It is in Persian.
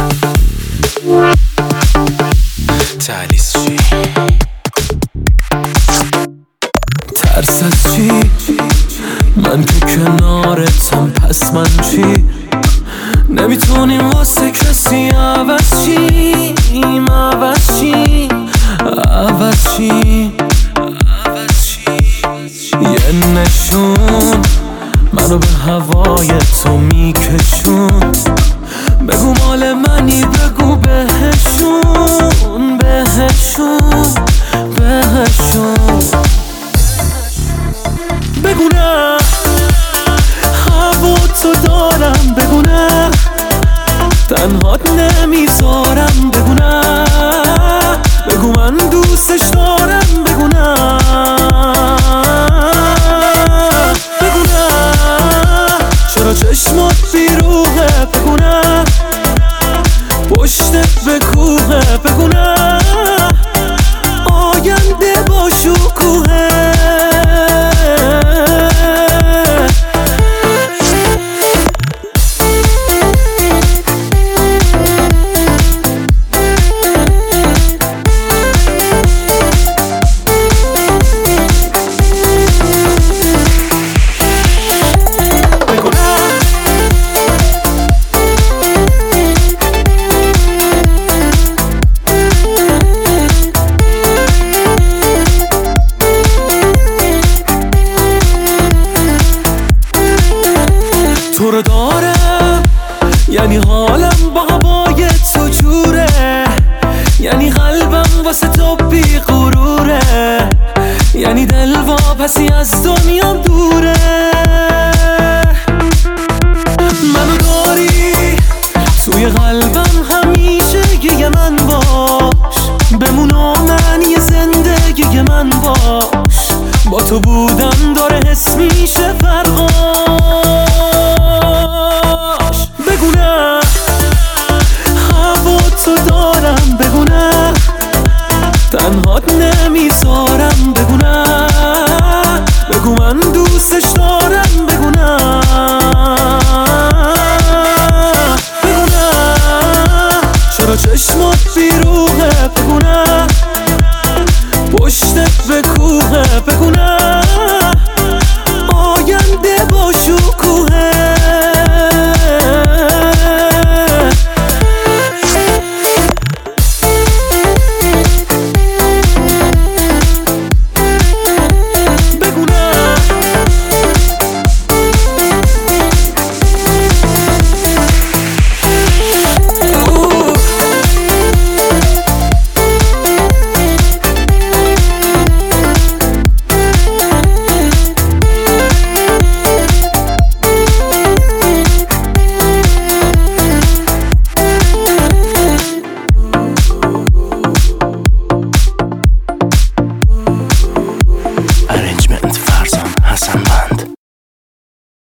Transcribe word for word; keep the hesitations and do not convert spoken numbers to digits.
تهلیس چی؟ ترس از چی؟ من که کنارتم، پس من چی؟ نمیتونیم واسه کسی عوض چیم، عوض چیم، عوض چیم. یه نشون منو به هوای تو میکشون، بگو مال منی، بگو بهشون، بهشون، بهشون. بگو نه هوا تو دارم، بگو نه تنهات نمیذارم، بگو نه بگو من دوستش دارم، بگو نه بگو نه چرا چشمات بیروحه، بگو نه پشتت به کوهه، بگو نه آینده با شکوهه. تو رو دارم یعنی حالم با هوای تو جوره، یعنی قلبم واسه تو بی غروره، یعنی دل واپسی از دنیام دوره. منو داری توی قلبم همیشه، یه من باش بمون و معنی زندگی من باش، با تو بودن داره حس میشه فرقاش. بگو نه هوا تو دارم، بگو نه تنهات نمیذارم، بگو نه بگو من دوستش دارم،